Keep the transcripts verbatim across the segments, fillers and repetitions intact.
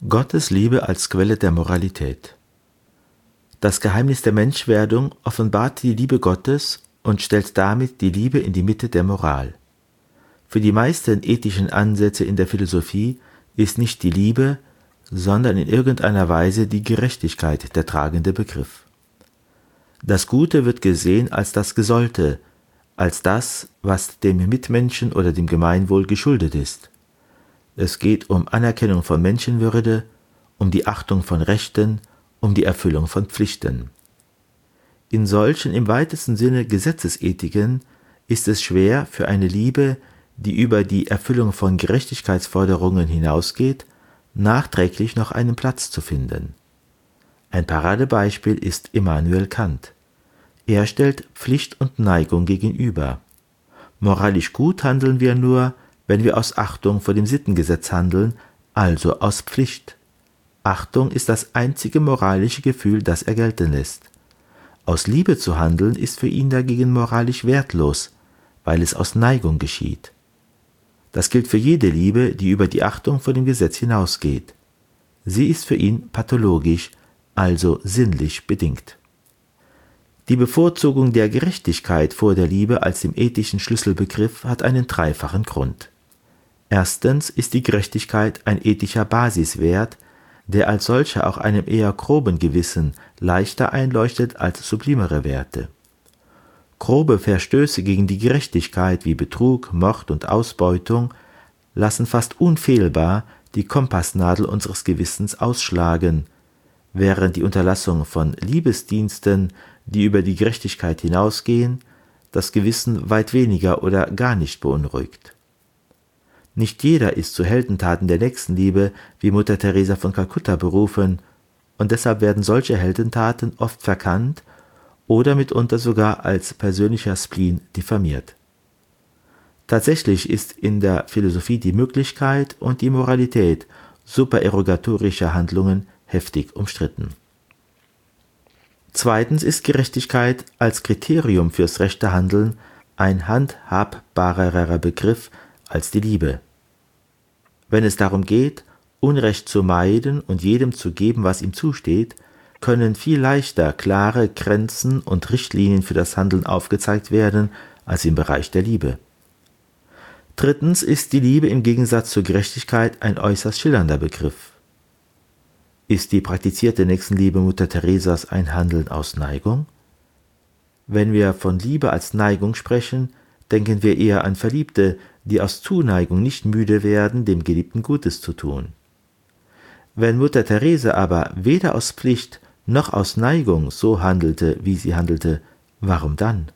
Gottes Liebe als Quelle der Moralität. Das Geheimnis der Menschwerdung offenbart die Liebe Gottes und stellt damit die Liebe in die Mitte der Moral. Für die meisten ethischen Ansätze in der Philosophie ist nicht die Liebe, sondern in irgendeiner Weise die Gerechtigkeit der tragende Begriff. Das Gute wird gesehen als das Gesollte, als das, was dem Mitmenschen oder dem Gemeinwohl geschuldet ist. Es geht um Anerkennung von Menschenwürde, um die Achtung von Rechten, um die Erfüllung von Pflichten. In solchen im weitesten Sinne Gesetzesethiken ist es schwer für eine Liebe, die über die Erfüllung von Gerechtigkeitsforderungen hinausgeht, nachträglich noch einen Platz zu finden. Ein Paradebeispiel ist Immanuel Kant. Er stellt Pflicht und Neigung gegenüber. Moralisch gut handeln wir nur, wenn wir aus Achtung vor dem Sittengesetz handeln, also aus Pflicht. Achtung ist das einzige moralische Gefühl, das er gelten lässt. Aus Liebe zu handeln ist für ihn dagegen moralisch wertlos, weil es aus Neigung geschieht. Das gilt für jede Liebe, die über die Achtung vor dem Gesetz hinausgeht. Sie ist für ihn pathologisch, also sinnlich bedingt. Die Bevorzugung der Gerechtigkeit vor der Liebe als dem ethischen Schlüsselbegriff hat einen dreifachen Grund. Erstens ist die Gerechtigkeit ein ethischer Basiswert, der als solcher auch einem eher groben Gewissen leichter einleuchtet als sublimere Werte. Grobe Verstöße gegen die Gerechtigkeit wie Betrug, Mord und Ausbeutung lassen fast unfehlbar die Kompassnadel unseres Gewissens ausschlagen, während die Unterlassung von Liebesdiensten, die über die Gerechtigkeit hinausgehen, das Gewissen weit weniger oder gar nicht beunruhigt. Nicht jeder ist zu Heldentaten der Nächstenliebe wie Mutter Teresa von Kalkutta berufen, und deshalb werden solche Heldentaten oft verkannt oder mitunter sogar als persönlicher Spleen diffamiert. Tatsächlich ist in der Philosophie die Möglichkeit und die Moralität supererogatorischer Handlungen heftig umstritten. Zweitens ist Gerechtigkeit als Kriterium fürs rechte Handeln ein handhabbarerer Begriff als die Liebe. Wenn es darum geht, Unrecht zu meiden und jedem zu geben, was ihm zusteht, können viel leichter klare Grenzen und Richtlinien für das Handeln aufgezeigt werden als im Bereich der Liebe. Drittens ist die Liebe im Gegensatz zur Gerechtigkeit ein äußerst schillernder Begriff. Ist die praktizierte Nächstenliebe Mutter Teresas ein Handeln aus Neigung? Wenn wir von Liebe als Neigung sprechen, denken wir eher an Verliebte, die aus Zuneigung nicht müde werden, dem Geliebten Gutes zu tun. Wenn Mutter Teresa aber weder aus Pflicht noch aus Neigung so handelte, wie sie handelte, warum dann?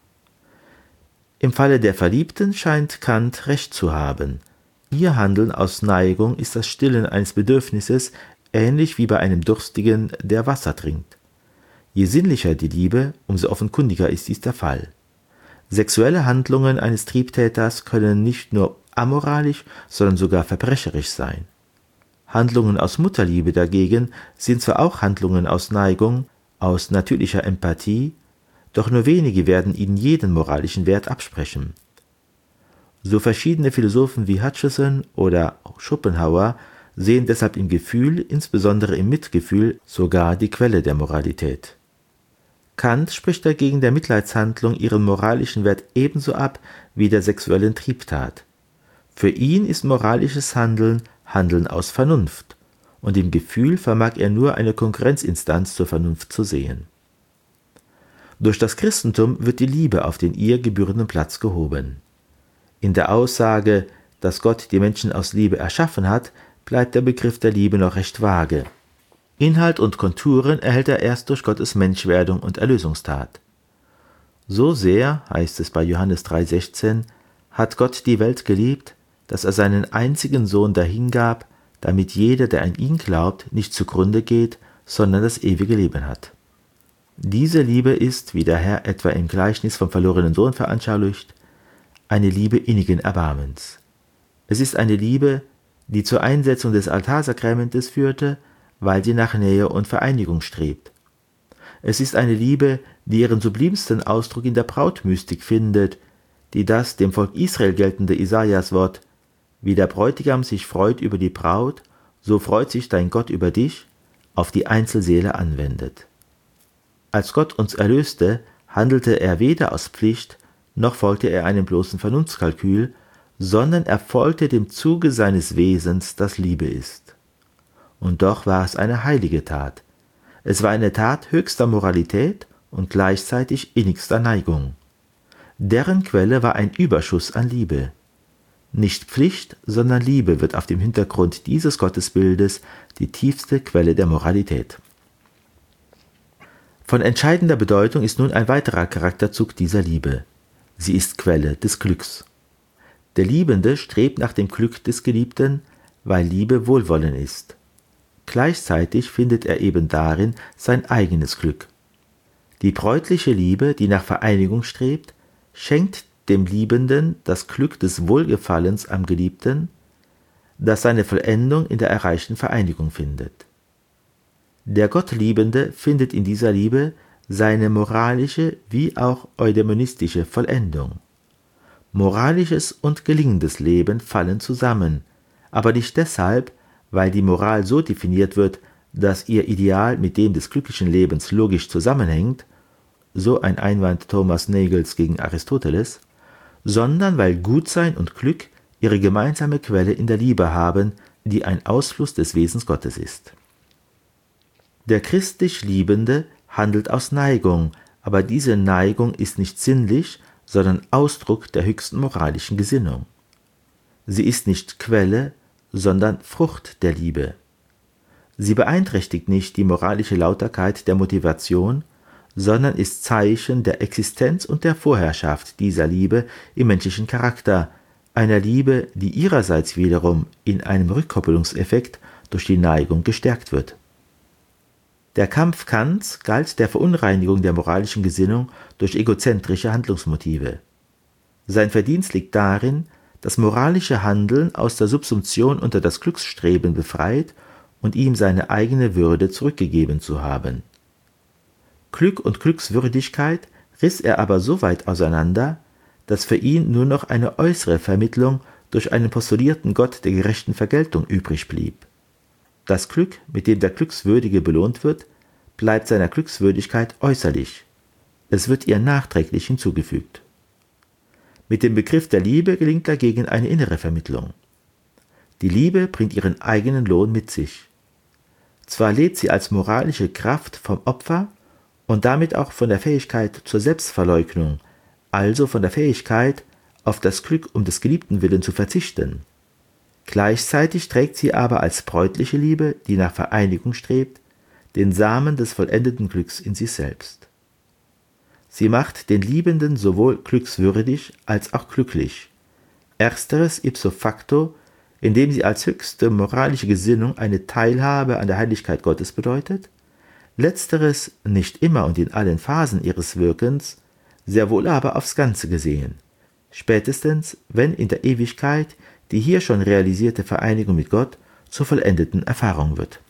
Im Falle der Verliebten scheint Kant recht zu haben. Ihr Handeln aus Neigung ist das Stillen eines Bedürfnisses, ähnlich wie bei einem Durstigen, der Wasser trinkt. Je sinnlicher die Liebe, umso offenkundiger ist dies der Fall. Sexuelle Handlungen eines Triebtäters können nicht nur amoralisch, sondern sogar verbrecherisch sein. Handlungen aus Mutterliebe dagegen sind zwar auch Handlungen aus Neigung, aus natürlicher Empathie, doch nur wenige werden ihnen jeden moralischen Wert absprechen. So verschiedene Philosophen wie Hutcheson oder Schopenhauer sehen deshalb im Gefühl, insbesondere im Mitgefühl, sogar die Quelle der Moralität. Kant spricht dagegen der Mitleidshandlung ihren moralischen Wert ebenso ab wie der sexuellen Triebtat. Für ihn ist moralisches Handeln Handeln aus Vernunft, und im Gefühl vermag er nur eine Konkurrenzinstanz zur Vernunft zu sehen. Durch das Christentum wird die Liebe auf den ihr gebührenden Platz gehoben. In der Aussage, dass Gott die Menschen aus Liebe erschaffen hat, bleibt der Begriff der Liebe noch recht vage. Inhalt und Konturen erhält er erst durch Gottes Menschwerdung und Erlösungstat. So sehr, heißt es bei Johannes drei sechzehn, hat Gott die Welt geliebt, dass er seinen einzigen Sohn dahingab, damit jeder, der an ihn glaubt, nicht zugrunde geht, sondern das ewige Leben hat. Diese Liebe ist, wie der Herr etwa im Gleichnis vom verlorenen Sohn veranschaulicht, eine Liebe innigen Erbarmens. Es ist eine Liebe, die zur Einsetzung des Altarsakramentes führte, weil sie nach Nähe und Vereinigung strebt. Es ist eine Liebe, die ihren sublimsten Ausdruck in der Brautmystik findet, die das dem Volk Israel geltende Isaiaswort: Wie der Bräutigam sich freut über die Braut, so freut sich dein Gott über dich, auf die Einzelseele anwendet. Als Gott uns erlöste, handelte er weder aus Pflicht, noch folgte er einem bloßen Vernunftskalkül, sondern er folgte dem Zuge seines Wesens, das Liebe ist. Und doch war es eine heilige Tat. Es war eine Tat höchster Moralität und gleichzeitig innigster Neigung. Deren Quelle war ein Überschuss an Liebe. Nicht Pflicht, sondern Liebe wird auf dem Hintergrund dieses Gottesbildes die tiefste Quelle der Moralität. Von entscheidender Bedeutung ist nun ein weiterer Charakterzug dieser Liebe. Sie ist Quelle des Glücks. Der Liebende strebt nach dem Glück des Geliebten, weil Liebe Wohlwollen ist. Gleichzeitig findet er eben darin sein eigenes Glück. Die bräutliche Liebe, die nach Vereinigung strebt, schenkt dem Liebenden das Glück des Wohlgefallens am Geliebten, das seine Vollendung in der erreichten Vereinigung findet. Der Gottliebende findet in dieser Liebe seine moralische wie auch eudaimonistische Vollendung. Moralisches und gelingendes Leben fallen zusammen, aber nicht deshalb, weil die Moral so definiert wird, dass ihr Ideal mit dem des glücklichen Lebens logisch zusammenhängt, so ein Einwand Thomas Nagels gegen Aristoteles, sondern weil Gutsein und Glück ihre gemeinsame Quelle in der Liebe haben, die ein Ausfluss des Wesens Gottes ist. Der christlich Liebende handelt aus Neigung, aber diese Neigung ist nicht sinnlich, sondern Ausdruck der höchsten moralischen Gesinnung. Sie ist nicht Quelle, sondern Frucht der Liebe. Sie beeinträchtigt nicht die moralische Lauterkeit der Motivation, sondern ist Zeichen der Existenz und der Vorherrschaft dieser Liebe im menschlichen Charakter, einer Liebe, die ihrerseits wiederum in einem Rückkoppelungseffekt durch die Neigung gestärkt wird. Der Kampf Kants galt der Verunreinigung der moralischen Gesinnung durch egozentrische Handlungsmotive. Sein Verdienst liegt darin, das moralische Handeln aus der Subsumption unter das Glücksstreben befreit und ihm seine eigene Würde zurückgegeben zu haben. Glück und Glückswürdigkeit riss er aber so weit auseinander, dass für ihn nur noch eine äußere Vermittlung durch einen postulierten Gott der gerechten Vergeltung übrig blieb. Das Glück, mit dem der Glückswürdige belohnt wird, bleibt seiner Glückswürdigkeit äußerlich. Es wird ihr nachträglich hinzugefügt. Mit dem Begriff der Liebe gelingt dagegen eine innere Vermittlung. Die Liebe bringt ihren eigenen Lohn mit sich. Zwar lebt sie als moralische Kraft vom Opfer und damit auch von der Fähigkeit zur Selbstverleugnung, also von der Fähigkeit, auf das Glück um des Geliebten willen zu verzichten. Gleichzeitig trägt sie aber als bräutliche Liebe, die nach Vereinigung strebt, den Samen des vollendeten Glücks in sich selbst. Sie macht den Liebenden sowohl glückswürdig als auch glücklich. Ersteres ipso facto, indem sie als höchste moralische Gesinnung eine Teilhabe an der Heiligkeit Gottes bedeutet, letzteres nicht immer und in allen Phasen ihres Wirkens, sehr wohl aber aufs Ganze gesehen, spätestens wenn in der Ewigkeit die hier schon realisierte Vereinigung mit Gott zur vollendeten Erfahrung wird.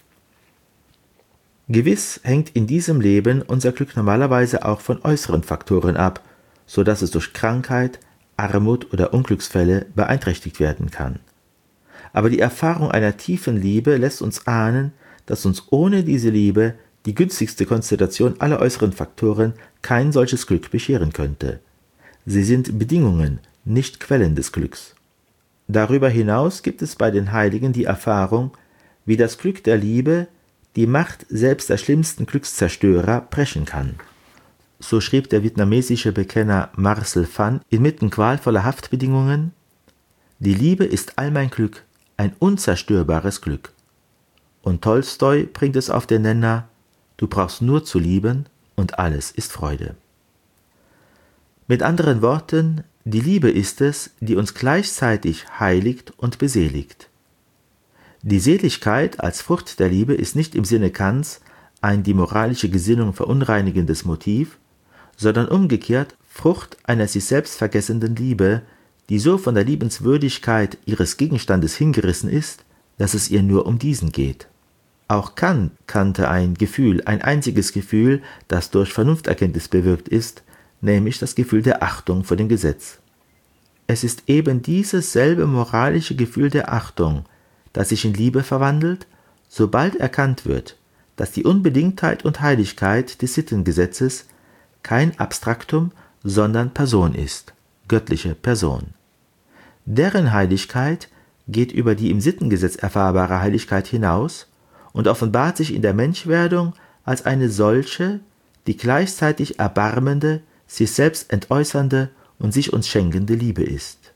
Gewiss hängt in diesem Leben unser Glück normalerweise auch von äußeren Faktoren ab, so dass es durch Krankheit, Armut oder Unglücksfälle beeinträchtigt werden kann. Aber die Erfahrung einer tiefen Liebe lässt uns ahnen, dass uns ohne diese Liebe die günstigste Konstellation aller äußeren Faktoren kein solches Glück bescheren könnte. Sie sind Bedingungen, nicht Quellen des Glücks. Darüber hinaus gibt es bei den Heiligen die Erfahrung, wie das Glück der Liebe die Macht selbst der schlimmsten Glückszerstörer brechen kann. So schrieb der vietnamesische Bekenner Marcel Phan inmitten qualvoller Haftbedingungen: Die Liebe ist all mein Glück, ein unzerstörbares Glück. Und Tolstoi bringt es auf den Nenner: Du brauchst nur zu lieben und alles ist Freude. Mit anderen Worten, die Liebe ist es, die uns gleichzeitig heiligt und beseligt. Die Seligkeit als Frucht der Liebe ist nicht im Sinne Kants ein die moralische Gesinnung verunreinigendes Motiv, sondern umgekehrt Frucht einer sich selbst vergessenden Liebe, die so von der Liebenswürdigkeit ihres Gegenstandes hingerissen ist, dass es ihr nur um diesen geht. Auch Kant kannte ein Gefühl, ein einziges Gefühl, das durch Vernunfterkenntnis bewirkt ist, nämlich das Gefühl der Achtung vor dem Gesetz. Es ist eben dieses selbe moralische Gefühl der Achtung, das sich in Liebe verwandelt, sobald erkannt wird, dass die Unbedingtheit und Heiligkeit des Sittengesetzes kein Abstraktum, sondern Person ist, göttliche Person. Deren Heiligkeit geht über die im Sittengesetz erfahrbare Heiligkeit hinaus und offenbart sich in der Menschwerdung als eine solche, die gleichzeitig erbarmende, sich selbst entäußernde und sich uns schenkende Liebe ist.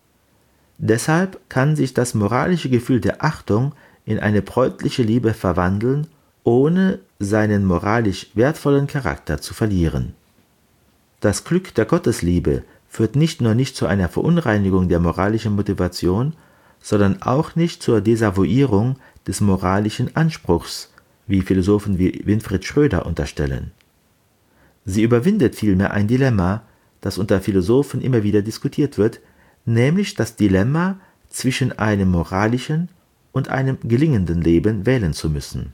Deshalb kann sich das moralische Gefühl der Achtung in eine bräutliche Liebe verwandeln, ohne seinen moralisch wertvollen Charakter zu verlieren. Das Glück der Gottesliebe führt nicht nur nicht zu einer Verunreinigung der moralischen Motivation, sondern auch nicht zur Desavouierung des moralischen Anspruchs, wie Philosophen wie Winfried Schröder unterstellen. Sie überwindet vielmehr ein Dilemma, das unter Philosophen immer wieder diskutiert wird, nämlich das Dilemma, zwischen einem moralischen und einem gelingenden Leben wählen zu müssen.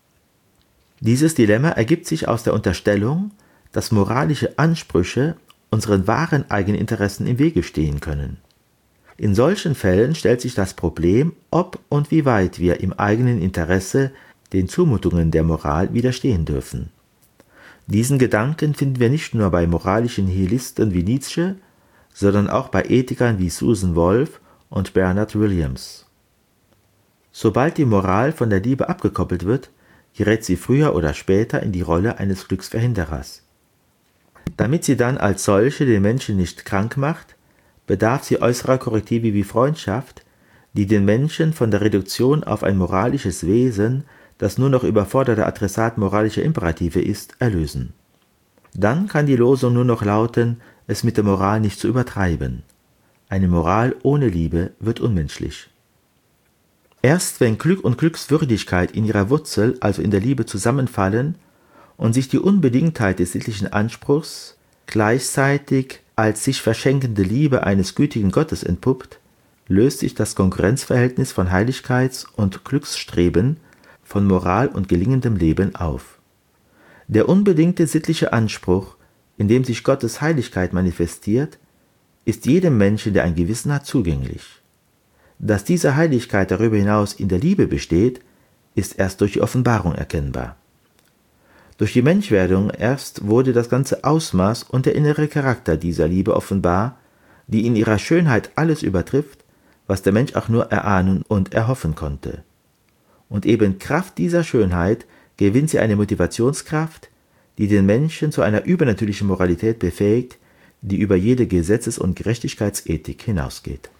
Dieses Dilemma ergibt sich aus der Unterstellung, dass moralische Ansprüche unseren wahren Eigeninteressen im Wege stehen können. In solchen Fällen stellt sich das Problem, ob und wie weit wir im eigenen Interesse den Zumutungen der Moral widerstehen dürfen. Diesen Gedanken finden wir nicht nur bei moralischen Nihilisten wie Nietzsche, sondern auch bei Ethikern wie Susan Wolf und Bernard Williams. Sobald die Moral von der Liebe abgekoppelt wird, gerät sie früher oder später in die Rolle eines Glücksverhinderers. Damit sie dann als solche den Menschen nicht krank macht, bedarf sie äußerer Korrektive wie Freundschaft, die den Menschen von der Reduktion auf ein moralisches Wesen, das nur noch überforderter Adressat moralischer Imperative ist, erlösen. Dann kann die Losung nur noch lauten, es mit der Moral nicht zu übertreiben. Eine Moral ohne Liebe wird unmenschlich. Erst wenn Glück und Glückswürdigkeit in ihrer Wurzel, also in der Liebe, zusammenfallen und sich die Unbedingtheit des sittlichen Anspruchs gleichzeitig als sich verschenkende Liebe eines gütigen Gottes entpuppt, löst sich das Konkurrenzverhältnis von Heiligkeits- und Glücksstreben, von Moral und gelingendem Leben auf. Der unbedingte sittliche Anspruch, in dem sich Gottes Heiligkeit manifestiert, ist jedem Menschen, der ein Gewissen hat, zugänglich. Dass diese Heiligkeit darüber hinaus in der Liebe besteht, ist erst durch die Offenbarung erkennbar. Durch die Menschwerdung erst wurde das ganze Ausmaß und der innere Charakter dieser Liebe offenbar, die in ihrer Schönheit alles übertrifft, was der Mensch auch nur erahnen und erhoffen konnte. Und eben Kraft dieser Schönheit gewinnt sie eine Motivationskraft, die den Menschen zu einer übernatürlichen Moralität befähigt, die über jede Gesetzes- und Gerechtigkeitsethik hinausgeht.